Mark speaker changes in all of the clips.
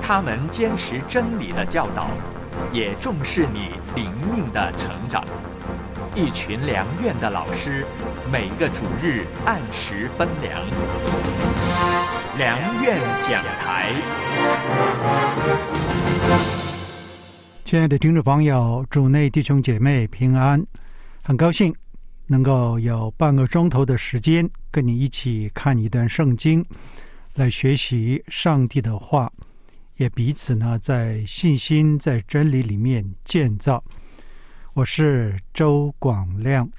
Speaker 1: 他们坚持真理的教导，也重视你灵命的成长。一群良院的老师，每个主日按时分粮。良院讲台。
Speaker 2: 亲爱的听众朋友，主内弟兄姐妹平安，很高兴能够有半个钟头的时间跟你一起看一段圣经，来学习上帝的话，也彼此呢在信心在真理里面建造。我是周广亮。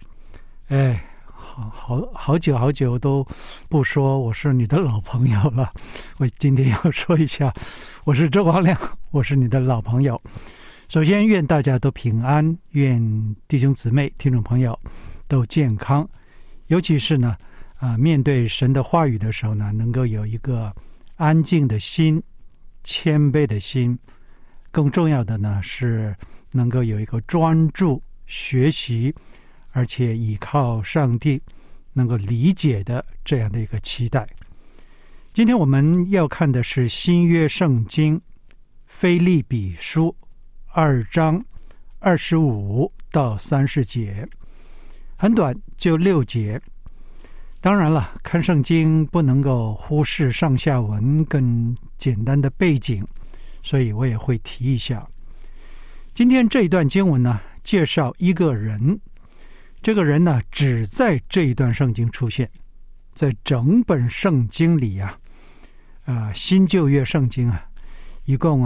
Speaker 2: 好久都不说我是你的老朋友了，我今天要说一下，我是周广亮，我是你的老朋友。首先愿大家都平安，愿弟兄姊妹听众朋友都健康，尤其是呢面对神的话语的时候呢，能够有一个安静的心，谦卑的心，更重要的呢是能够有一个专注学习，而且依靠上帝能够理解的这样的一个期待。今天我们要看的是新约圣经腓立比书2章25到30节，很短，就6节。当然了，看圣经不能够忽视上下文跟简单的背景，所以我也会提一下。今天这一段经文呢，介绍一个人，这个人呢只在这一段圣经出现，在整本圣经里新旧约圣经一共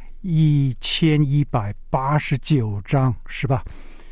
Speaker 2: 1189章，是吧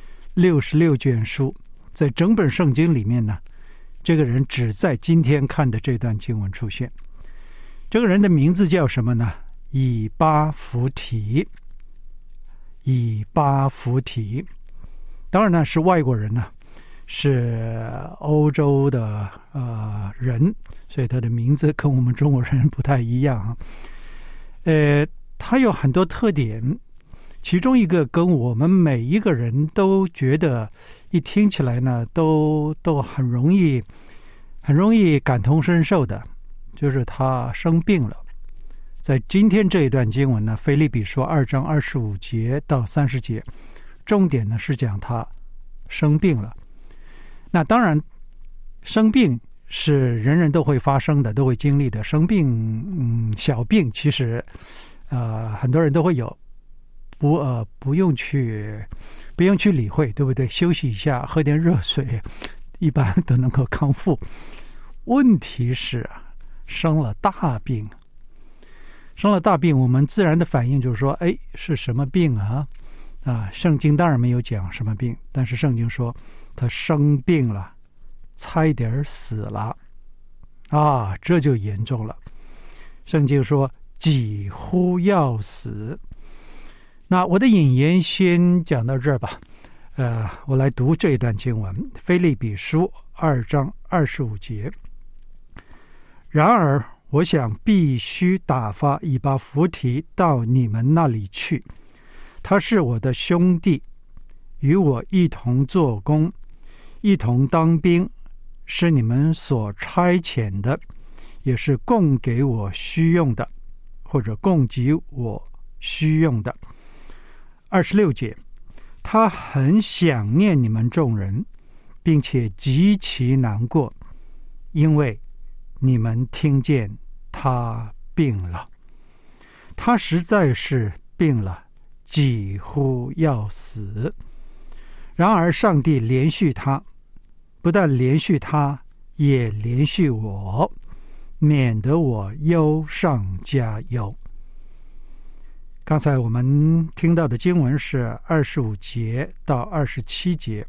Speaker 2: ？66卷书，在整本圣经里面呢，这个人只在今天看的这段经文出现。这个人的名字叫什么呢？以巴弗提。以巴弗提，当然呢是外国人呢，是欧洲的人，所以他的名字跟我们中国人不太一样他有很多特点，其中一个跟我们每一个人都觉得一听起来呢都很容易感同身受的，就是他生病了。在今天这一段经文呢，腓立比书2章25节到30节，重点呢是讲他生病了。那当然生病是人人都会发生的，都会经历的。生病小病其实很多人都会有，不用去理会，对不对？休息一下，喝点热水，一般都能够康复。问题是生了大病，我们自然的反应就是说，是什么病圣经当然没有讲什么病，但是圣经说他生病了，差一点死了这就严重了。圣经说几乎要死。那我的引言先讲到这儿吧。我来读这一段经文，腓立比书2章25节。然而我想必须打发以巴弗提到你们那里去，他是我的兄弟，与我一同做工，一同当兵，是你们所差遣的，也是供给我需用的，或者供给我需用的。26节，他很想念你们众人，并且极其难过，因为你们听见他病了，他实在是病了，几乎要死。然而上帝连续他，不但连续他，也连续我，免得我忧上加忧。刚才我们听到的经文是25节到27节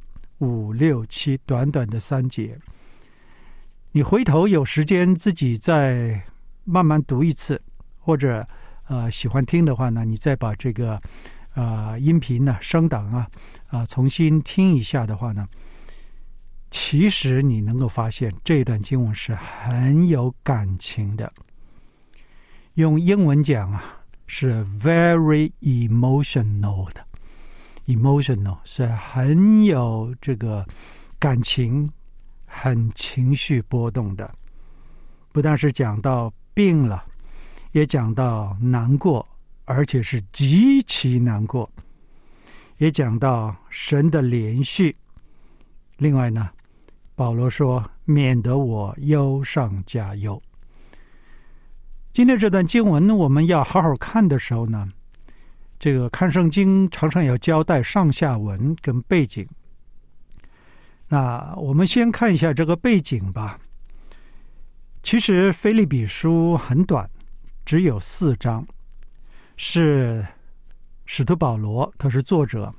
Speaker 2: ，5、6、7，短短的3节。你回头有时间自己再慢慢读一次，或者喜欢听的话呢，你再把这个音频呢声档重新听一下的话呢，其实你能够发现这一段经文是很有感情的。用英文讲是 very emotional 的， emotional 是很有这个感情，很情绪波动的。不但是讲到病了，也讲到难过， 而且是极其难过。也讲到神的连续。另外呢，保罗说，免得我忧上加忧。今天这段经文我们要好好看的时候呢，这个看圣经常常要交代上下文跟背景。那我们先看一下这个背景吧。其实腓立比书很短，只有4章，是使徒保罗，他是作者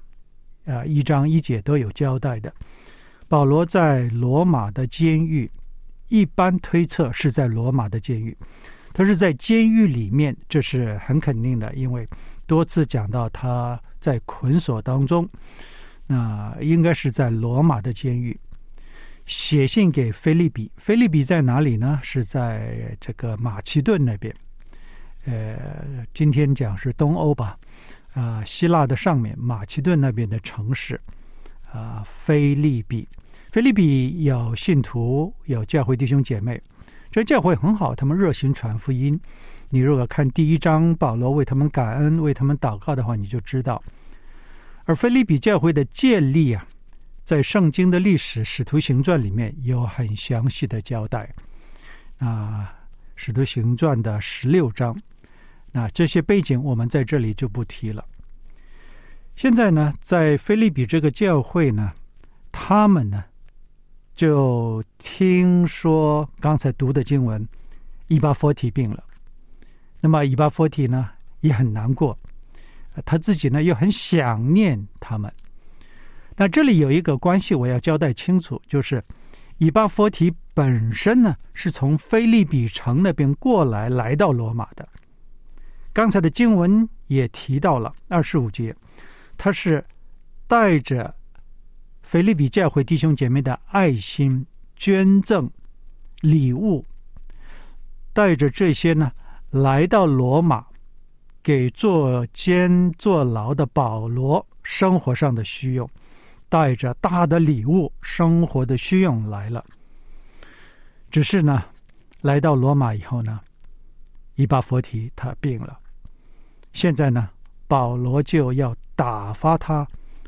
Speaker 2: ，1章1节都有交代的。保罗在罗马的监狱，一般推测是在罗马的监狱，他是在监狱里面，这是很肯定的，因为多次讲到他在捆锁当中，那应该是在罗马的监狱。写信给腓立比，腓立比在哪里呢？是在这个马其顿那边，今天讲是东欧吧，希腊的上面，马其顿那边的城市，腓立比。腓立比有信徒，有教会弟兄姐妹，这教会很好，他们热心传福音。你如果看第1章，保罗为他们感恩，为他们祷告的话，你就知道。而腓立比教会的建立在圣经的历史《使徒行传》里面有很详细的交代。《使徒行传》的16章，那这些背景我们在这里就不提了。现在呢，在腓立比这个教会呢，他们呢就听说刚才读的经文，以巴弗提病了。那么以巴弗提呢也很难过，他自己呢又很想念他们。那这里有一个关系我要交代清楚，就是以巴弗提本身呢是从腓立比城那边过来到罗马的。刚才的经文也提到了25节，他是带着腓立比教会弟兄姐妹的爱心捐赠礼物，带着这些呢来到罗马，给坐监坐牢的保罗生活上的需用，带着大的礼物生活的需用来了。只是呢来到罗马以后呢，以巴弗提他病了，现在呢保罗就要打发他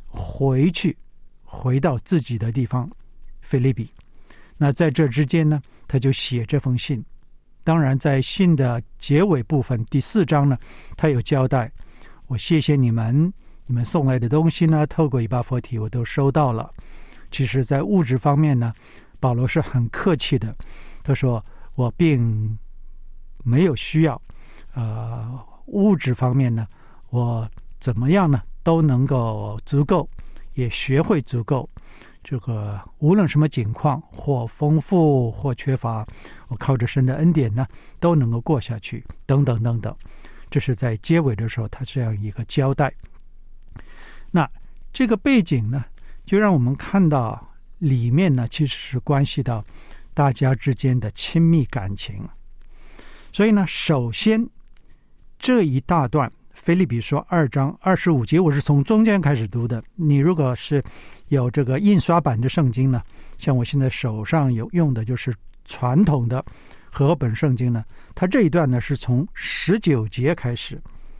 Speaker 2: 回到自己的地方腓立比。那在这之间呢，他就写这封信。当然在信的结尾部分第4章呢，他有交代，我谢谢你们送来的东西呢，透过以巴弗提我都收到了。其实在物质方面呢，保罗是很客气的，他说我并没有需要物质方面呢，我怎么样呢都能够足够，也学会足够，这个无论什么境况，或丰富或缺乏，我靠着神的恩典呢都能够过下去，等等等等。这是在结尾的时候他这样一个交代。那这个背景呢，就让我们看到里面呢其实是关系到大家之间的亲密感情。所以呢，首先这一大段腓立比书2章25节，我是从中间开始读的。你如果是有这个印刷版的圣经呢，像我现在手上有用的就是传统的和本圣经呢，它这一段呢是从19节开始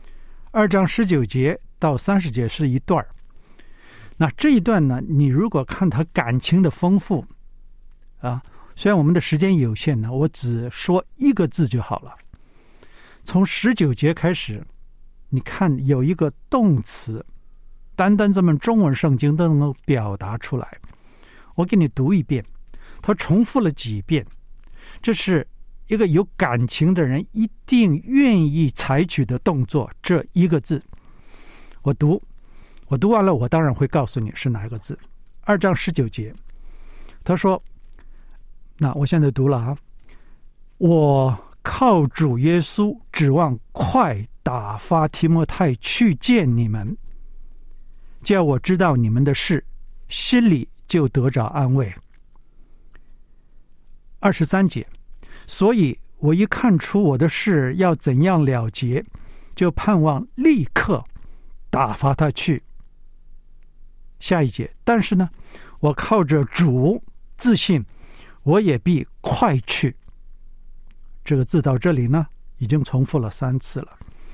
Speaker 2: ，2章19节到30节是一段。那这一段呢，你如果看它感情的丰富虽然我们的时间有限呢，我只说一个字就好了。从19节开始，你看有一个动词，单单这么中文圣经都能够表达出来。我给你读一遍，他重复了几遍，这是一个有感情的人一定愿意采取的动作，这一个字。我读完了，我当然会告诉你是哪一个字。2章19节，他说，那我现在读了我靠主耶稣指望快打发提摩太去见你们，叫我知道你们的事，心里就得着安慰。23节，所以我一看出我的事要怎样了结，就盼望立刻打发他去。下一节，但是呢，我靠着主自信，我也必快去。这个字到这里呢已经重复了3次了。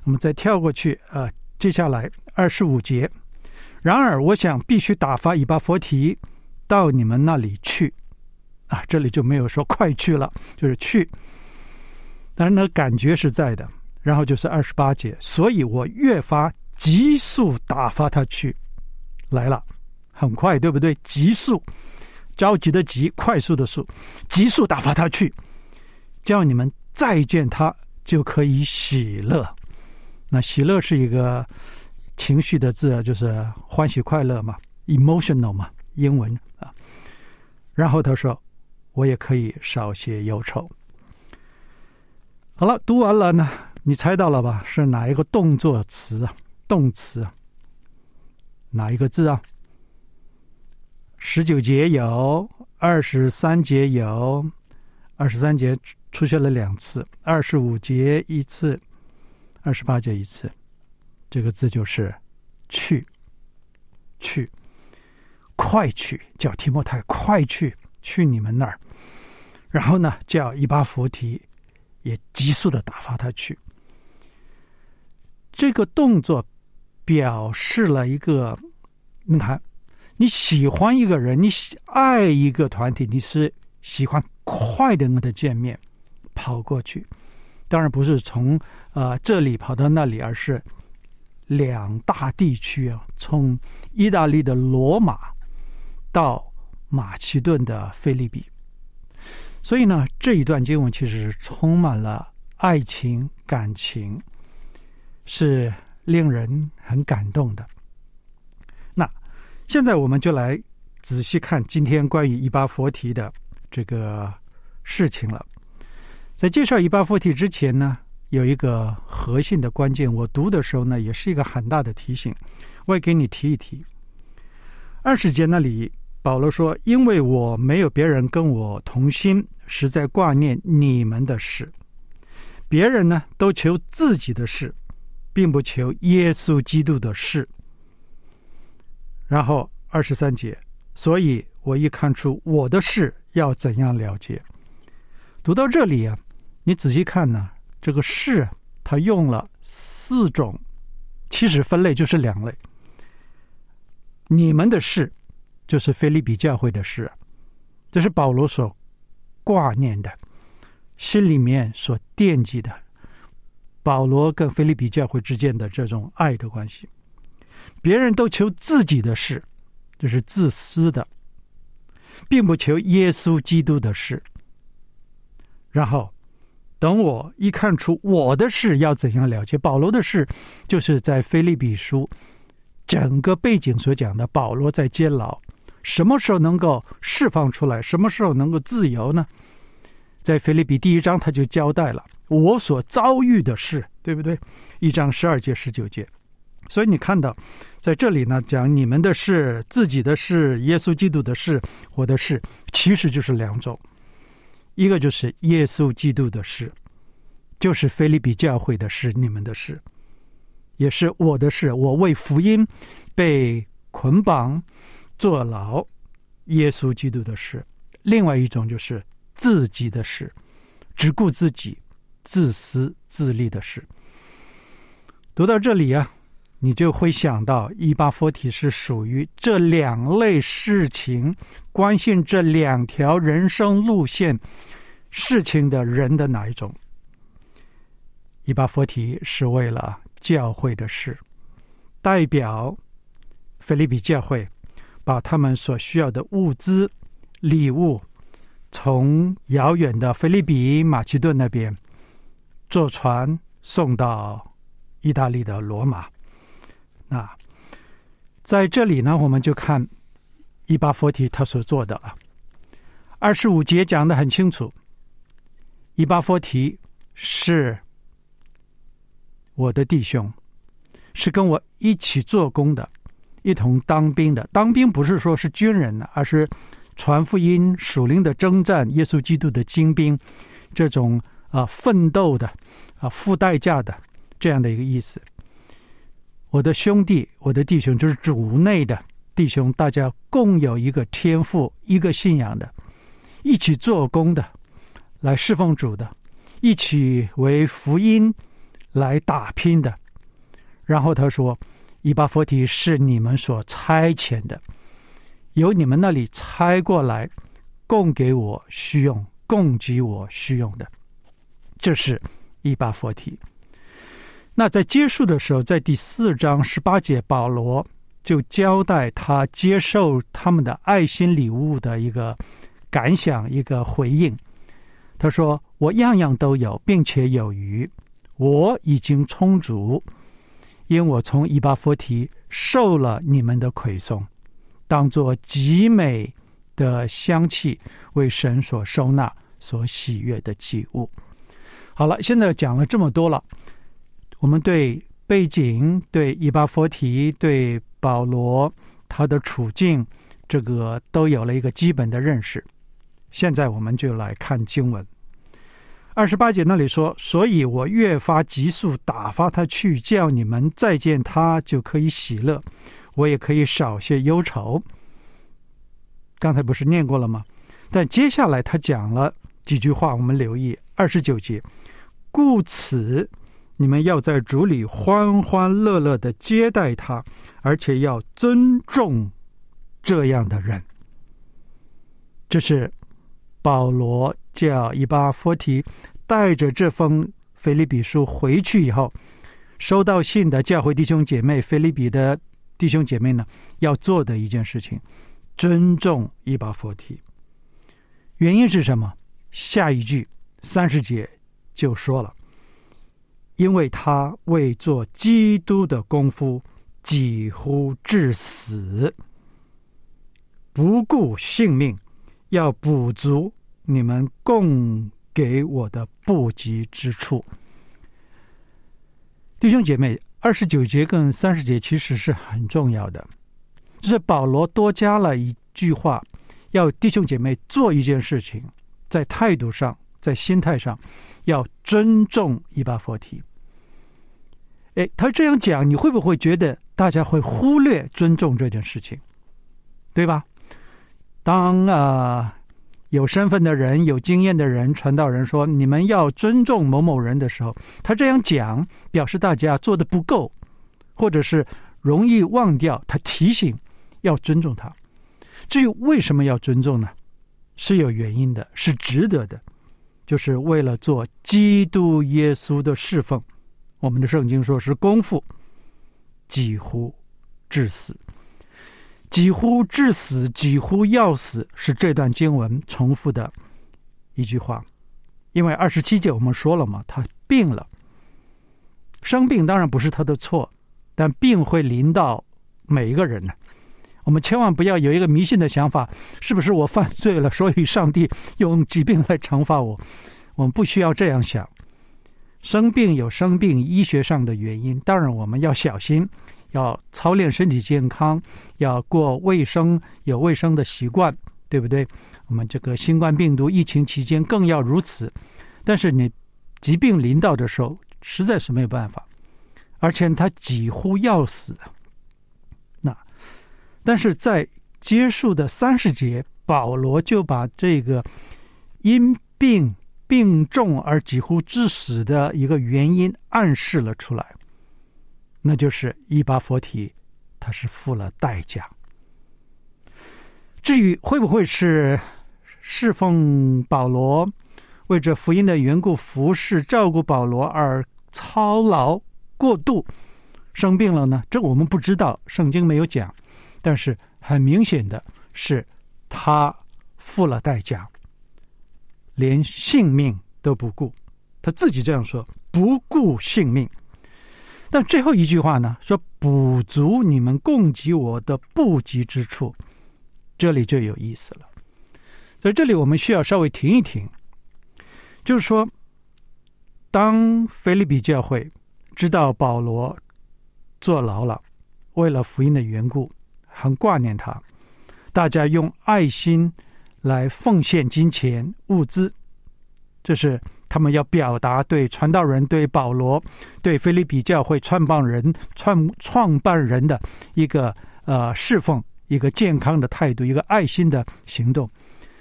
Speaker 2: 我们再跳过去接下来25节，然而我想必须打发以巴弗提到你们那里去这里就没有说快去了，就是去，当然呢感觉是在的。然后就是28节，所以我越发急速打发他去。来了，很快，对不对？急速，着急的急，快速的速，急速打发他去，叫你们再见他就可以喜乐。那喜乐是一个情绪的字，就是欢喜快乐嘛， emotional 嘛，英文然后他说我也可以少些忧愁。好了，读完了呢，你猜到了吧？是哪一个动作词动词哪一个字19节有，23节有，23节出现了2次，25节1次，28节1次。这个字就是去，去，快去，叫提摩太快去，去你们那儿。然后呢，叫以巴弗提也急速的打发他去。这个动作表示了一个，你看，你喜欢一个人，你爱一个团体，你是喜欢快的跟他见面，跑过去。当然不是从这里跑到那里，而是2大地区从意大利的罗马到马其顿的腓立比。所以呢，这一段经文其实是充满了爱情感情，是令人很感动的。那现在我们就来仔细看今天关于以巴弗提的这个事情了。在介绍以巴弗提之前呢，有一个核心的关键，我读的时候呢也是一个很大的提醒，我也给你提一提。20节那里保罗说，因为我没有别人跟我同心，实在挂念你们的事。别人呢都求自己的事，并不求耶稣基督的事。然后23节，所以我一看出我的事要怎样了结。读到这里你仔细看呢，这个事他用了4种，其实分类就是2类。你们的事就是腓立比教会的事，这是保罗所挂念的，心里面所惦记的，保罗跟腓立比教会之间的这种爱的关系。别人都求自己的事，这是自私的，并不求耶稣基督的事。然后等我一看出我的事要怎样了结，保罗的事就是在腓立比书整个背景所讲的，保罗在监牢，什么时候能够释放出来，什么时候能够自由呢？在腓立比第1章他就交代了我所遭遇的事，对不对？1章12节19节。所以你看到在这里呢，讲你们的事、自己的事、耶稣基督的事、我的事，其实就是2种。一个就是耶稣基督的事，就是腓立比教会的事，你们的事，也是我的事，我为福音被捆绑坐牢，耶稣基督的事。另外一种就是自己的事，只顾自己，自私自利的事。读到这里你就会想到以巴弗提是属于这2类事情，关心这2条人生路线事情的人的哪一种？以巴弗提是为了教会的事，代表腓立比教会把他们所需要的物资礼物从遥远的腓立比马其顿那边坐船送到意大利的罗马。那在这里呢，我们就看以巴弗提他所做的25节讲得很清楚，以巴弗提是我的弟兄，是跟我一起做工的，一同当兵的。当兵不是说是军人而是传福音、属灵的征战、耶稣基督的精兵，这种奋斗的付代价的这样的一个意思。我的兄弟，我的弟兄，就是主内的弟兄，大家共有一个天赋，一个信仰的，一起做工的，来侍奉主的，一起为福音来打拼的。然后他说，以巴弗提是你们所差遣的，由你们那里差过来，供给我需用，供给我需用的。这是以巴弗提。那在结束的时候，在第4章18节，保罗就交代他接受他们的爱心礼物的一个感想，一个回应。他说，我样样都有，并且有余，我已经充足，因我从以巴弗提受了你们的馈送，当作极美的香气，为神所收纳，所喜悦的祭物。好了，现在讲了这么多了，我们对背景、对以巴弗提、对保罗他的处境，这个都有了一个基本的认识。现在我们就来看经文。28节那里说，所以我越发急速打发他去，叫你们再见他就可以喜乐，我也可以少些忧愁。刚才不是念过了吗？但接下来他讲了几句话，我们留意。29节，故此你们要在主里欢欢乐乐地接待他，而且要尊重这样的人。这是保罗叫以巴弗提带着这封腓立比书回去以后，收到信的教会弟兄姐妹，腓立比的弟兄姐妹呢，要做的一件事情，尊重以巴弗提。原因是什么？下一句30节就说了，因为他为做基督的功夫几乎至死，不顾性命，要补足你们供给我的不及之处。弟兄姐妹，29节跟30节其实是很重要的，就是保罗多加了一句话，要弟兄姐妹做一件事情，在态度上，在心态上要尊重以巴弗提。他这样讲，你会不会觉得大家会忽略尊重这件事情？对吧？当有身份的人、有经验的人、传道人说你们要尊重某某人的时候，他这样讲表示大家做得不够，或者是容易忘掉他提醒要尊重他。至于为什么要尊重呢？是有原因的，是值得的，就是为了做基督耶稣的侍奉。我们的圣经说是功夫几乎致死，几乎致死，几乎要死，是这段经文重复的一句话。因为27节我们说了嘛，他病了，生病当然不是他的错，但病会临到每一个人呢。我们千万不要有一个迷信的想法，是不是我犯罪了，所以上帝用疾病来惩罚我？我们不需要这样想。生病有生病医学上的原因，当然我们要小心，要操练身体健康，要过卫生，有卫生的习惯，对不对？我们这个新冠病毒疫情期间更要如此。但是你疾病临到的时候，实在是没有办法，而且他几乎要死。但是在结束的30节，保罗就把这个因病重而几乎致死的一个原因暗示了出来，那就是以巴弗提他是付了代价。至于会不会是侍奉保罗，为着福音的缘故服侍照顾保罗而操劳过度生病了呢？这我们不知道，圣经没有讲。但是很明显的是他付了代价，连性命都不顾。他自己这样说，不顾性命。但最后一句话呢，说补足你们供给我的不及之处，这里就有意思了。在这里我们需要稍微停一停，就是说当腓立比教会知道保罗坐牢了，为了福音的缘故很挂念他，大家用爱心来奉献金钱物资，这是他们要表达对传道人、对保罗、对腓立比教会创办人的一个侍奉，一个健康的态度，一个爱心的行动。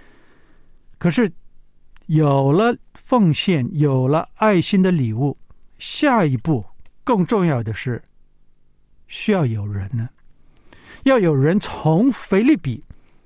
Speaker 2: 可是有了奉献，有了爱心的礼物， 下一步更重要的是需要有人呢，要有人从腓立比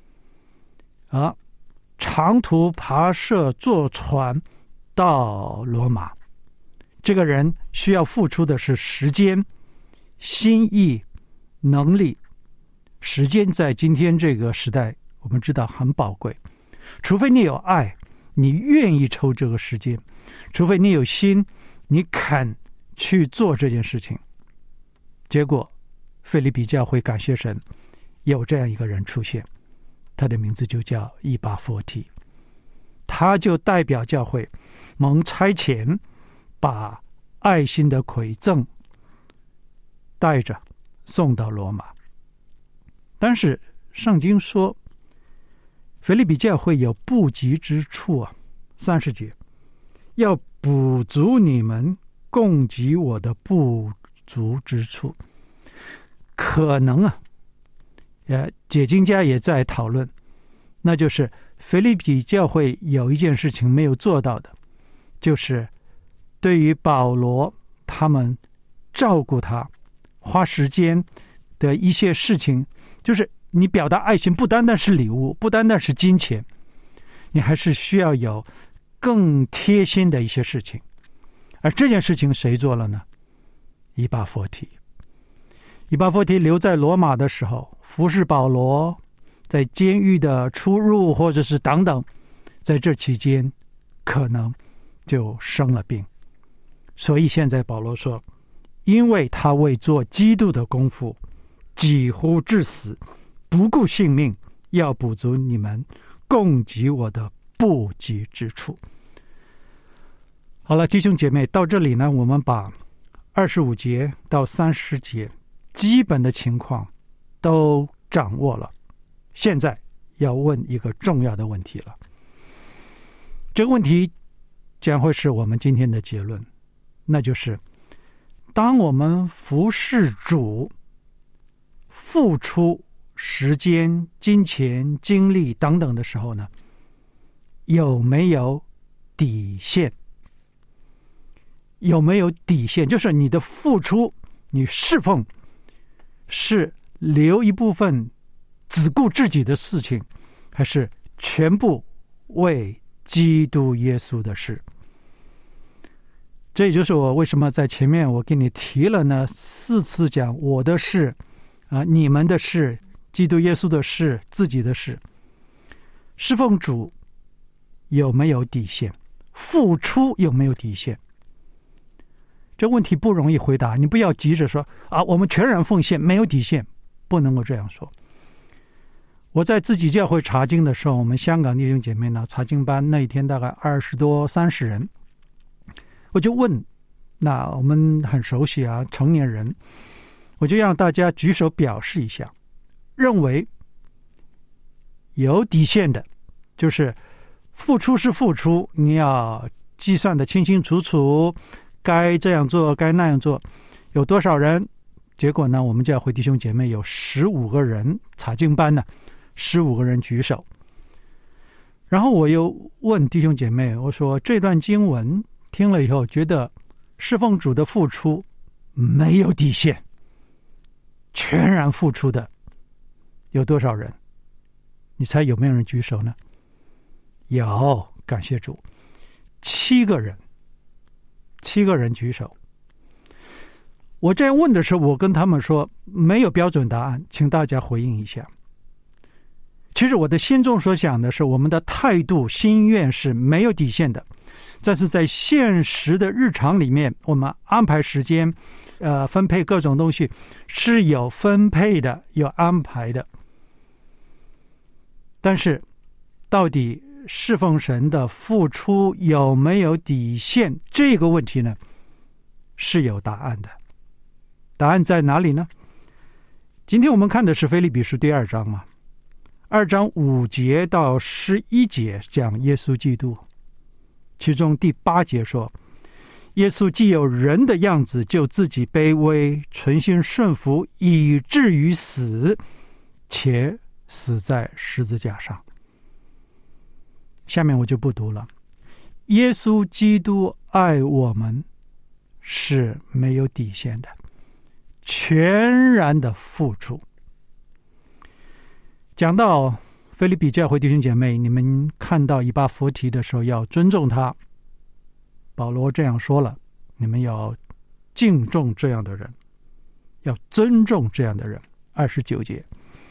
Speaker 2: 长途跋涉坐船到罗马。这个人需要付出的是时间、心意、能力。时间在今天这个时代我们知道很宝贵，除非你有爱，你愿意抽这个时间，除非你有心，你肯去做这件事情。结果腓立比教会感谢神，有这样一个人出现，他的名字就叫以巴弗提，他就代表教会蒙差遣，把爱心的馈赠带着送到罗马。但是圣经说腓立比教会有不及之处啊，30节，要补足你们供给我的不足之处。可能解经家也在讨论，那就是腓立比教会有一件事情没有做到的，就是对于保罗他们照顾他花时间的一些事情，就是你表达爱心不单单是礼物，不单单是金钱，你还是需要有更贴心的一些事情。而这件事情谁做了呢？以巴弗提。以巴弗提留在罗马的时候，服侍保罗，在监狱的出入或者是等等，在这期间可能就生了病。所以现在保罗说，因为他为做基督的功夫几乎致死，不顾性命，要补足你们供给我的不及之处。好了，弟兄姐妹，到这里呢，我们把25节到30节基本的情况都掌握了。现在要问一个重要的问题了，这个问题将会是我们今天的结论，那就是当我们服侍主，付出时间、金钱、精力等等的时候呢，有没有底线？有没有底线？就是你的付出，你侍奉是留一部分只顾自己的事情，还是全部为基督耶稣的事？这也就是我为什么在前面我给你提了呢4次讲我的事你们的事，基督耶稣的事，自己的事。侍奉主有没有底线？付出有没有底线？这问题不容易回答，你不要急着说我们全然奉献没有底线，不能够这样说。我在自己教会查经的时候，我们香港弟兄姐妹呢，查经班那一天大概20多30人，我就问，那我们很熟悉成年人，我就让大家举手表示一下，认为有底线的，就是付出是付出，你要计算的清清楚楚，该这样做该那样做。有多少人？结果呢，我们教会弟兄姐妹有15个人，查经班呢15个人举手。然后我又问弟兄姐妹，我说这段经文听了以后，觉得侍奉主的付出没有底线，全然付出的有多少人？你猜有没有人举手呢？有，感谢主，7个人，7个人举手。我这样问的时候，我跟他们说没有标准答案，请大家回应一下。其实我的心中所想的是，我们的态度心愿是没有底线的，但是在现实的日常里面，我们安排时间分配各种东西是有分配的，有安排的。但是到底侍奉神的付出有没有底线，这个问题呢是有答案的。答案在哪里呢？今天我们看的是腓立比书第2章嘛，2章5节到11节讲耶稣基督，其中第8节说，耶稣既有人的样子，就自己卑微，存心顺服，以至于死，且死在十字架上。下面我就不读了。耶稣基督爱我们， 是没有底线的，全然的付出。讲到腓立比教会弟兄姐妹，你们看到以巴弗提的时候要尊重他，保罗这样说了，你们要敬重这样的人，要尊重这样的人。29节，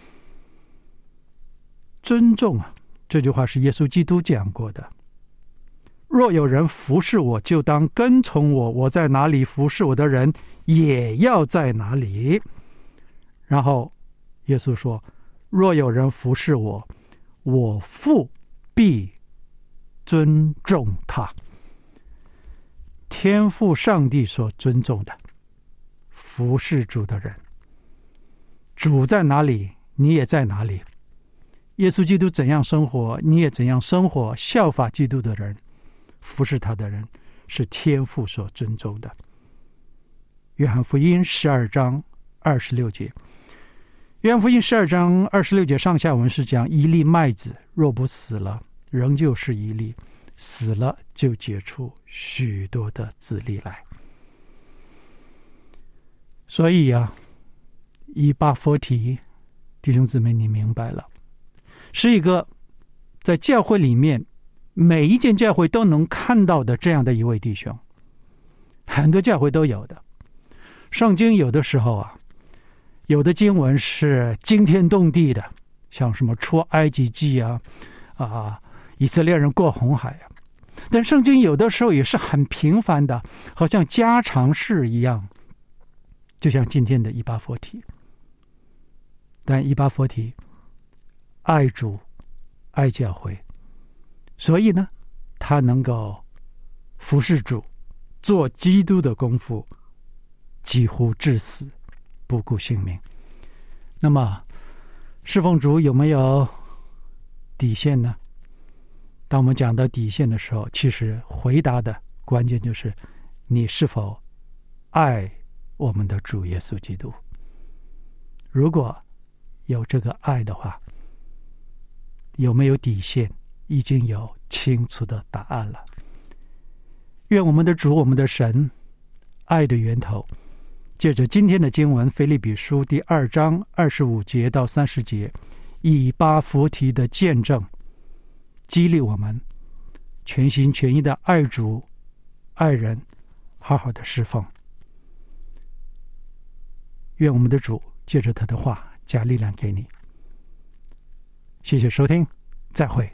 Speaker 2: 尊重啊，这句话是耶稣基督讲过的。若有人服侍我，就当跟从我，我在哪里服侍我的人，也要在哪里。然后耶稣说，若有人服侍我，我父必尊重他。天父上帝所尊重的服侍主的人，主在哪里，你也在哪里。耶稣基督怎样生活，你也怎样生活。效法基督的人，服侍他的人，是天父所尊重的。约翰福音12章26节，约翰福音12章26节上下文是讲，一粒麦子若不死了，仍旧是一粒，死了就结出许多的子粒来。所以啊，以巴弗提弟兄姊妹，你明白了，是一个在教会里面每一间教会都能看到的这样的一位弟兄，很多教会都有的。圣经有的时候啊，有的经文是惊天动地的，像什么出埃及记以色列人过红海啊，但圣经有的时候也是很平凡的，好像家常事一样，就像今天的以巴弗提。但以巴弗提爱主爱教会，所以呢，他能够服侍主，做基督的功夫，几乎至死，不顾性命。那么侍奉主有没有底线呢？当我们讲到底线的时候，其实回答的关键就是你是否爱我们的主耶稣基督。如果有这个爱的话，有没有底线已经有清楚的答案了。愿我们的主，我们的神，爱的源头，借着今天的经文腓立比书第2章25节到30节，以巴弗提的见证，激励我们全心全意的爱主爱人，好好的侍奉。愿我们的主借着他的话加力量给你。谢谢收听，再会。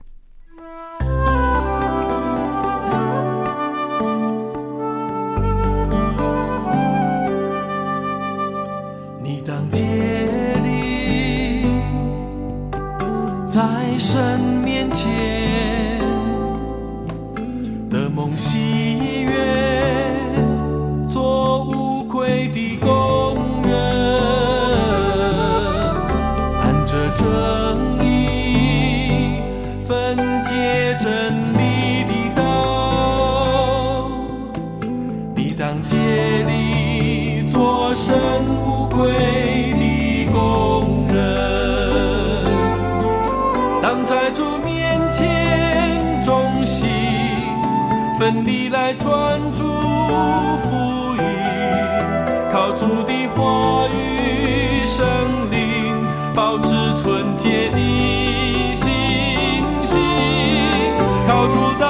Speaker 3: 你当竭力在神面前的梦喜悦，做无愧的工人，按着正义分解真理的道。你当竭力做神无愧的工人，当在主面前忠心奋力来传主福音，靠主的话语圣灵保持纯洁的信心，靠主的